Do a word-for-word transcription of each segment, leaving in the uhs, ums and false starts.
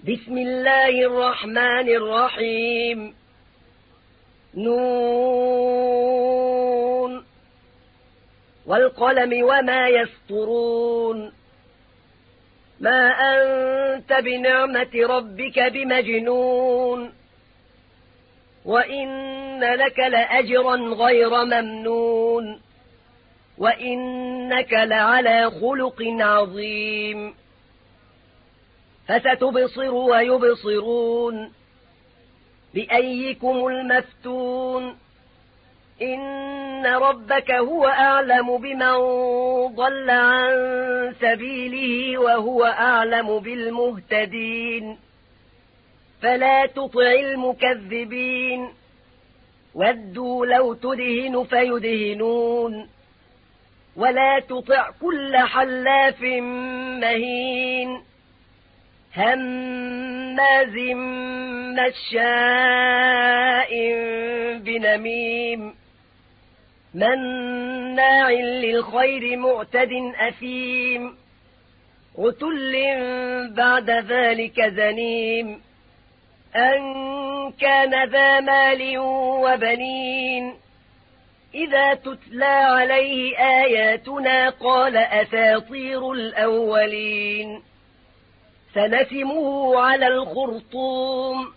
بسم الله الرحمن الرحيم. نون والقلم وما يسطرون. ما أنت بنعمة ربك بمجنون، وإن لك لأجرا غير ممنون، وإنك لعلى خلق عظيم. فستبصر ويبصرون بأيكم المفتون. إن ربك هو أعلم بمن ضل عن سبيله وهو أعلم بالمهتدين. فلا تطع المكذبين، ودوا لو تدهن فيدهنون. ولا تطع كل حلاف مهين، هماز مشاء بنميم، مناع للخير معتد أثيم، عتل بعد ذلك زنيم. أن كان ذا مال وبنين، إذا تتلى عليه آياتنا قال أساطير الأولين. سنسمه على الخرطوم.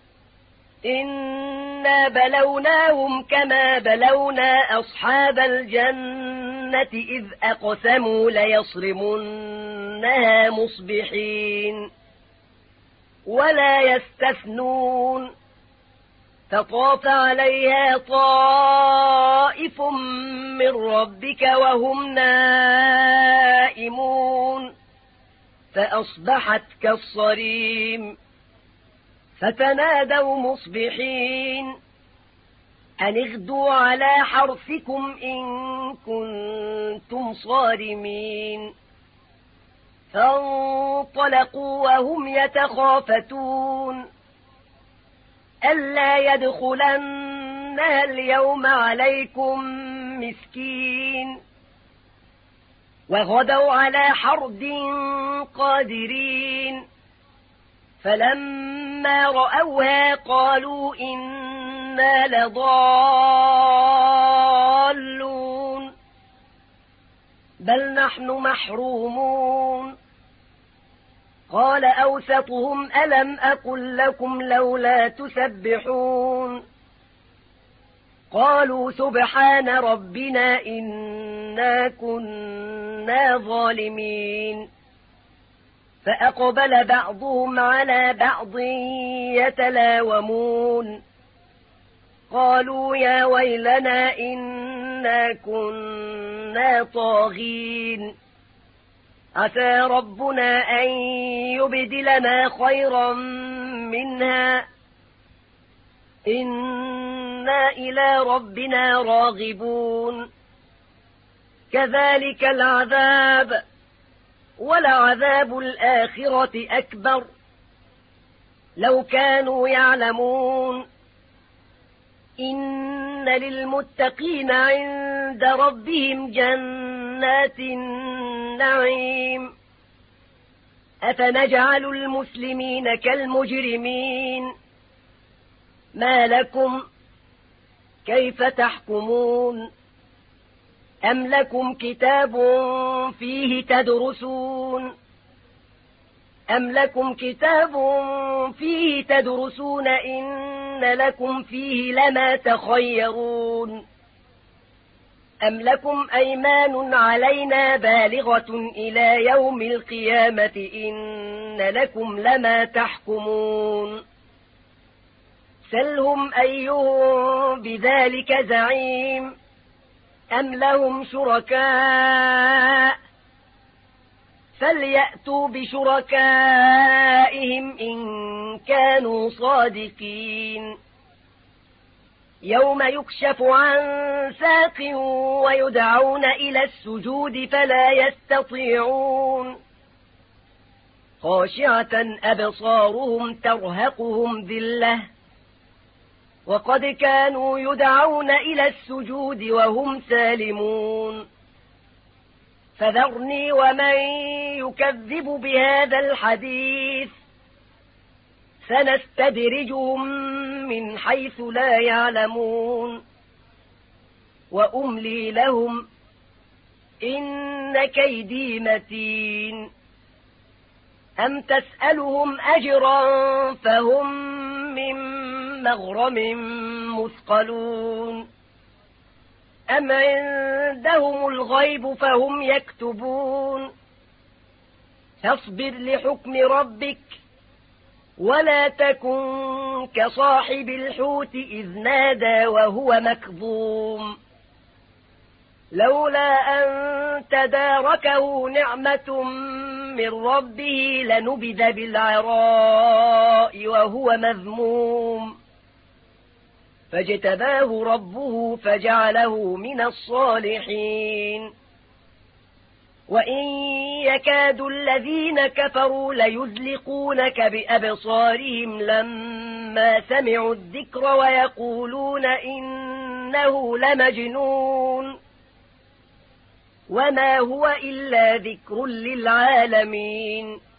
إنا بلوناهم كما بلونا أصحاب الجنة إذ أقسموا ليصرمنها مصبحين ولا يستثنون. فطاف عليها طائف من ربك وهم نائمون، فأصبحت كالصريم. فتنادوا مصبحين أن اغدوا على حرثكم إن كنتم صارمين. فانطلقوا وهم يتخافتون ألا يدخلنها اليوم عليكم مسكين. وغدوا على حرد قادرين. فلما رأوها قالوا إنا لضالون بل نحن محرومون. قال أوسطهم ألم أقل لكم لولا تسبحون. قالوا سبحان ربنا إنا كنا ظالمين. فأقبل بعضهم على بعض يتلاومون. قالوا يا ويلنا إنا كنا طاغين. عسى ربنا أن يبدلنا خيرا منها إنا إلى ربنا راغبون. كذلك العذاب ولعذاب الآخرة أكبر لو كانوا يعلمون. إن للمتقين عند ربهم جنات النعيم. أفنجعل المسلمين كالمجرمين؟ ما لكم كيف تحكمون؟ أم لكم كتاب فيه تدرسون أم لكم كتاب فيه تدرسون إن لكم فيه لما تخيرون. أم لكم أيمان علينا بالغة إلى يوم القيامة إن لكم لما تحكمون. سلهم أيهم بذلك زعيم. أم لهم شركاء فليأتوا بشركائهم إن كانوا صادقين. يوم يكشف عن ساق ويدعون إلى السجود فلا يستطيعون. خاشعة أبصارهم ترهقهم ذلة وقد كانوا يدعون إلى السجود وهم سالمون. فذرني ومن يكذب بهذا الحديث سنستدرجهم من حيث لا يعلمون وأملي لهم إن كيدي متين أم تسألهم أجرا فهم من مغرم مثقلون أم عندهم الغيب فهم يكتبون فاصبر لحكم ربك ولا تكن كصاحب الحوت إذ نادى وهو مكظوم لولا أن تداركه نعمة من ربه لنبذ بالعراء وهو مذموم فاجتباه ربه فجعله من الصالحين وإن يكاد الذين كفروا ليزلقونك بأبصارهم لما سمعوا الذكر ويقولون إنه لمجنون وما هو إلا ذكر للعالمين